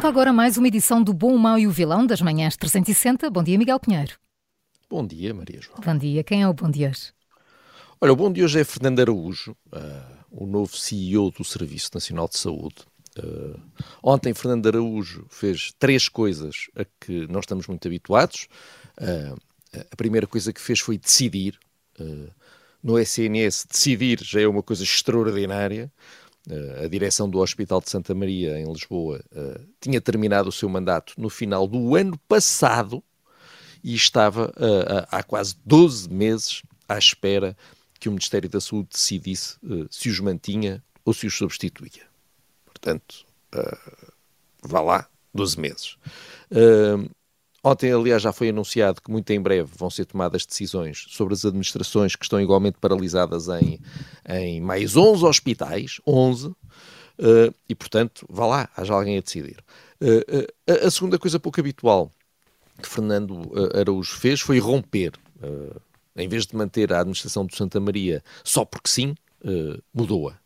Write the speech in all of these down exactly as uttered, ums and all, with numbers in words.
Arranca agora mais uma edição do Bom, o Mau e o Vilão das Manhãs trezentos e sessenta. Bom dia, Miguel Pinheiro. Bom dia, Maria João. Bom dia. Quem é o bom de hoje? Olha, o bom de hoje é Fernando Araújo, uh, o novo C E O do Serviço Nacional de Saúde. Uh, ontem, Fernando Araújo fez três coisas a que nós estamos muito habituados. Uh, a primeira coisa que fez foi decidir. Uh, no S N S, decidir já é uma coisa extraordinária. Uh, a direção do Hospital de Santa Maria, em Lisboa, uh, tinha terminado o seu mandato no final do ano passado e estava uh, há quase doze meses à espera que o Ministério da Saúde decidisse uh, se os mantinha ou se os substituía. Portanto, uh, vá lá, doze meses. Uh, ontem, aliás, já foi anunciado que muito em breve vão ser tomadas decisões sobre as administrações que estão igualmente paralisadas em, em mais onze hospitais, onze, uh, e, portanto, vá lá, haja alguém a decidir. Uh, uh, a, a segunda coisa pouco habitual que Fernando Araújo fez foi romper. Uh, em vez de manter a administração do Santa Maria só porque sim, uh, mudou-a.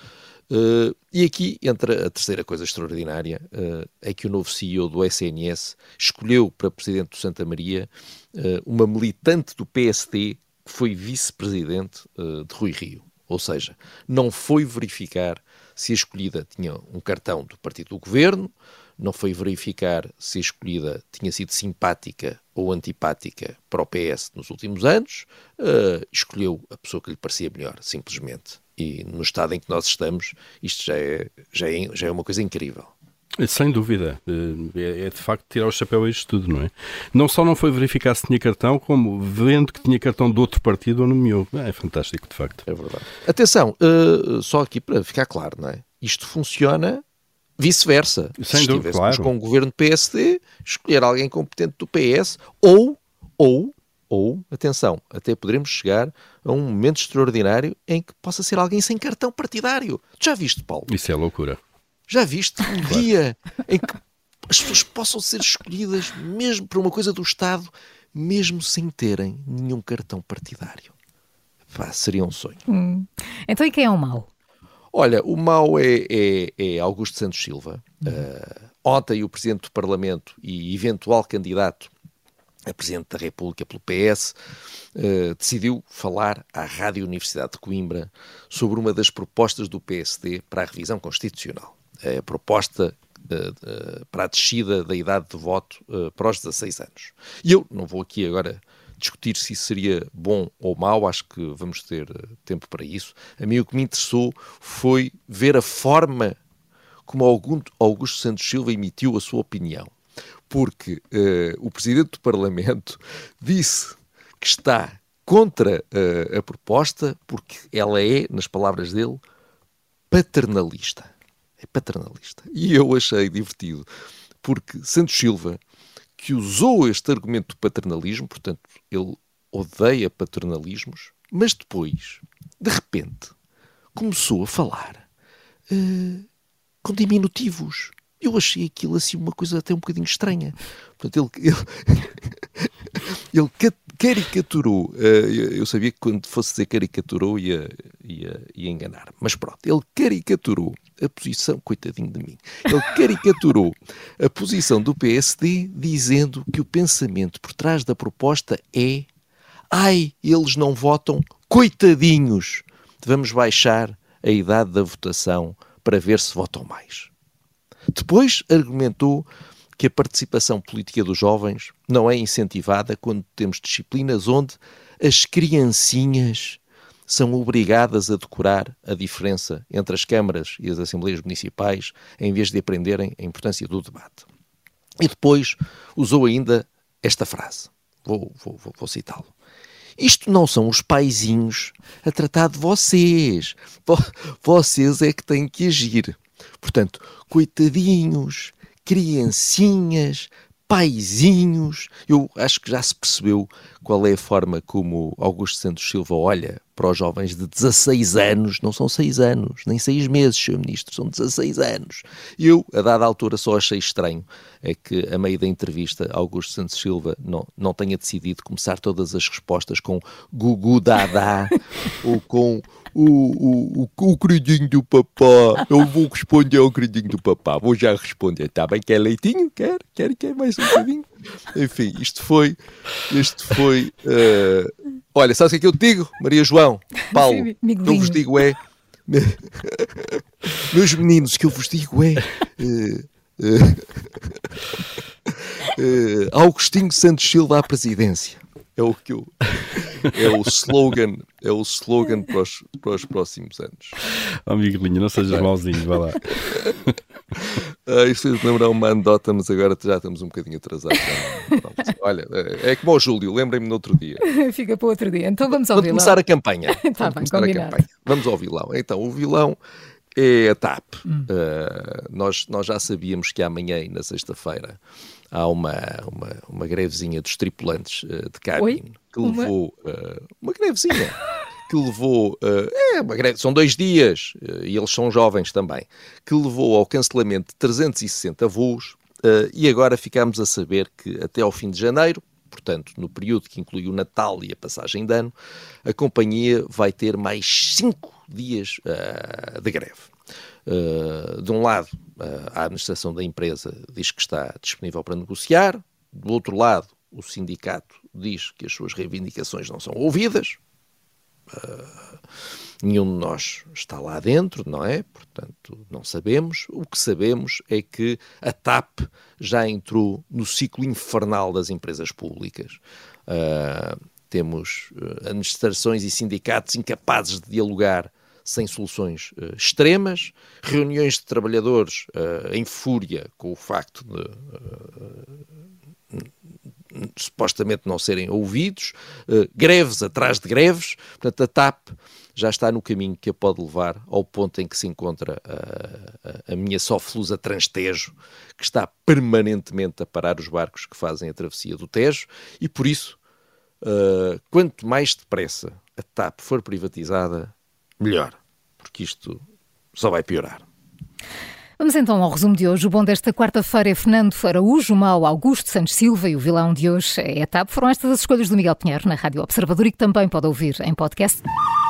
Uh, e aqui entra a terceira coisa extraordinária, uh, é que o novo C E O do S N S escolheu para presidente do Santa Maria uh, uma militante do P S D que foi vice-presidente uh, de Rui Rio. Ou seja, não foi verificar se a escolhida tinha um cartão do partido do governo, não foi verificar se a escolhida tinha sido simpática ou antipática para o P S nos últimos anos, uh, escolheu a pessoa que lhe parecia melhor, simplesmente. E no estado em que nós estamos, isto já é, já é, já é uma coisa incrível. Sem dúvida, é, é de facto tirar o chapéu a isto tudo, não é? Não só não foi verificar se tinha cartão, como vendo que tinha cartão de outro partido ou nomeou. É fantástico, de facto. É verdade. Atenção, uh, só aqui para ficar claro, não é? Isto funciona vice-versa. Sem se dúvida, estivéssemos claro. com o governo do P S D, escolher alguém competente do P S, ou, ou, ou, atenção, até poderemos chegar a um momento extraordinário em que possa ser alguém sem cartão partidário. Já viste, Paulo? Isso é loucura. Já viste um claro. dia em que as pessoas possam ser escolhidas mesmo por uma coisa do Estado, mesmo sem terem nenhum cartão partidário? Pá, seria um sonho. Hum. Então e quem é o mau? Olha, o mau é, é, é Augusto Santos Silva. Hum. Uh, ontem o Presidente do Parlamento e eventual candidato a Presidente da República pelo P S uh, decidiu falar à Rádio Universidade de Coimbra sobre uma das propostas do P S D para a revisão constitucional. A proposta uh, uh, para a descida da idade de voto uh, para os dezasseis anos. E eu não vou aqui agora discutir se isso seria bom ou mau, acho que vamos ter uh, tempo para isso. A mim o que me interessou foi ver a forma como Augusto Santos Silva emitiu a sua opinião. Porque uh, o Presidente do Parlamento disse que está contra uh, a proposta porque ela é, nas palavras dele, paternalista. É paternalista. E eu achei divertido, porque Santos Silva, que usou este argumento do paternalismo, portanto, ele odeia paternalismos, mas depois, de repente, começou a falar uh, com diminutivos. Eu achei aquilo assim uma coisa até um bocadinho estranha. Portanto, ele, ele, ele caricaturou. Uh, eu sabia que quando fosse dizer caricaturou ia, ia, ia enganar. Mas pronto, ele caricaturou a posição, coitadinho de mim, ele caricaturou a posição do P S D dizendo que o pensamento por trás da proposta é: ai, eles não votam, coitadinhos, vamos baixar a idade da votação para ver se votam mais. Depois argumentou que a participação política dos jovens não é incentivada quando temos disciplinas onde as criancinhas são obrigadas a decorar a diferença entre as câmaras e as assembleias municipais em vez de aprenderem a importância do debate. E depois usou ainda esta frase, vou, vou, vou, vou citá-lo. Isto não são os paizinhos a tratar de vocês. Vocês é que têm que agir. Portanto, coitadinhos, criancinhas, paizinhos. Eu acho que já se percebeu qual é a forma como Augusto Santos Silva olha para os jovens de dezasseis anos, não são seis anos, nem seis meses, senhor Ministro, são dezasseis anos. E eu, a dada altura, só achei estranho é que, a meio da entrevista, Augusto Santos Silva não, não tenha decidido começar todas as respostas com Gugu Dadá ou com o, o, o, o queridinho do papá. Eu vou responder ao queridinho do papá, vou já responder. Está bem, quer leitinho? Quer? Quer, quer mais um bocadinho? Enfim, isto foi... Isto foi uh... Olha, sabes o que é que eu te digo? Maria João, Paulo, o que eu vos digo é... Meus meninos, o que eu vos digo é... Uh, uh, uh, Augustinho Santos Silva à presidência. É o que eu... É o slogan, é o slogan para os, para os próximos anos. Oh, Miguelinho, não sejas mauzinho, vai lá. Ah, isto fez lembrar uma anedota, mas agora já estamos um bocadinho atrasados. Olha, é como o Júlio, lembrem-me no outro dia. Fica para o outro dia. Então vamos ao Vamos vilão. começar a campanha. Tá vamos bem, começar combinado. a campanha. Vamos ao vilão. Então, o vilão é a TAP. Hum. Uh, nós, nós já sabíamos que amanhã e na sexta-feira há uma, uma, uma grevezinha dos tripulantes uh, de cabine que levou... Uma, uh, uma grevezinha... que levou, uh, é uma greve, são dois dias, uh, e eles são jovens também, que levou ao cancelamento de trezentos e sessenta voos, uh, e agora ficámos a saber que até ao fim de janeiro, portanto, no período que inclui o Natal e a passagem de ano, a companhia vai ter mais cinco dias uh, de greve. Uh, de um lado, uh, a administração da empresa diz que está disponível para negociar, do outro lado, o sindicato diz que as suas reivindicações não são ouvidas. Uh, nenhum de nós está lá dentro, não é? Portanto, não sabemos. O que sabemos é que a TAP já entrou no ciclo infernal das empresas públicas. Uh, temos uh, administrações e sindicatos incapazes de dialogar sem soluções uh, extremas, reuniões de trabalhadores uh, em fúria com o facto de... Uh, supostamente não serem ouvidos, uh, greves atrás de greves. Portanto, a TAP já está no caminho que a pode levar ao ponto em que se encontra a, a, a minha Soflusa Transtejo, que está permanentemente a parar os barcos que fazem a travessia do Tejo, e por isso, uh, quanto mais depressa a TAP for privatizada, melhor, porque isto só vai piorar. Vamos então ao resumo de hoje. O bom desta quarta-feira é Fernando Araújo, o mau Augusto Santos Silva e o vilão de hoje é a TAP. Foram estas as escolhas do Miguel Pinheiro na Rádio Observador e que também pode ouvir em podcast.